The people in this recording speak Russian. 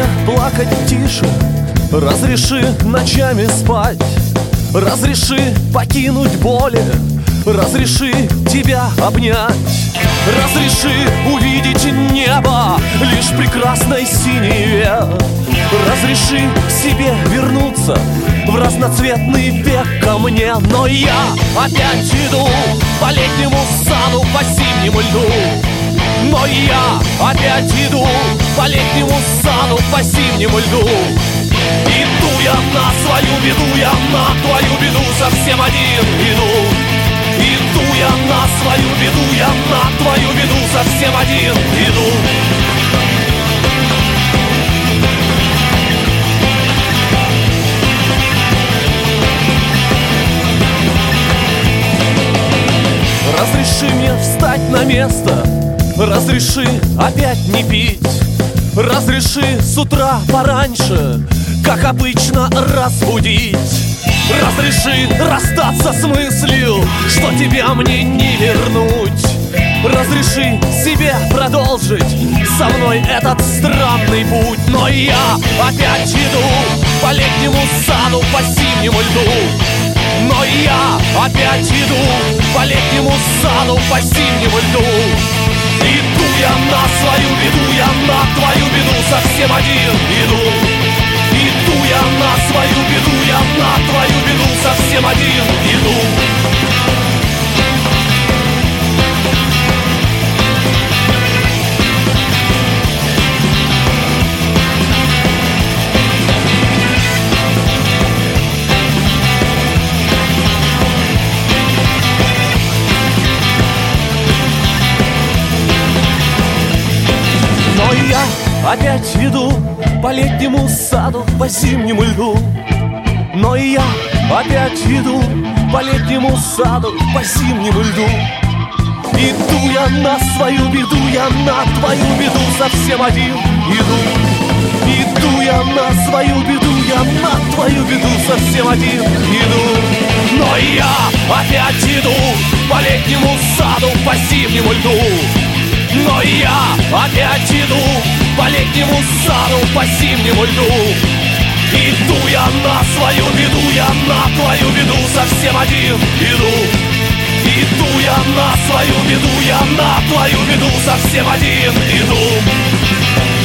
плакать тише, разреши ночами спать, разреши покинуть боли, разреши тебя обнять, разреши увидеть небо лишь прекрасной синеве, разреши себе вернуться в разноцветный век ко мне. Но я опять иду по летнему саду, по синему льду. Но я опять иду по летнему саду, по синему льду. Иду я на свою беду, я на твою беду совсем один иду. Иду я на свою беду, я на твою беду совсем один иду. Разреши мне встать на место, разреши опять не пить, разреши с утра пораньше, как обычно, разбудить. Разреши расстаться с мыслью, что тебя мне не вернуть. Разреши себе продолжить со мной этот странный путь. Но я опять иду по летнему саду, по синему льду. Но я опять иду по летнему саду, по синему льду. Иду я на свою беду, я на твою беду совсем один иду. Иду я на свою беду, я на твою беду совсем один иду. Но я опять иду по летнему саду, по зимнему льду. Но я опять иду по летнему саду, по зимнему льду. Иду я на свою беду, я на твою беду совсем один иду. Иду я на свою беду, я на твою беду совсем один иду. Но я опять иду по летнему саду, по зимнему льду. Но я опять иду по летнему саду, по зимнему льду. Иду я на свою беду, я на твою беду совсем один иду. Иду я на свою беду, я на твою беду совсем один иду.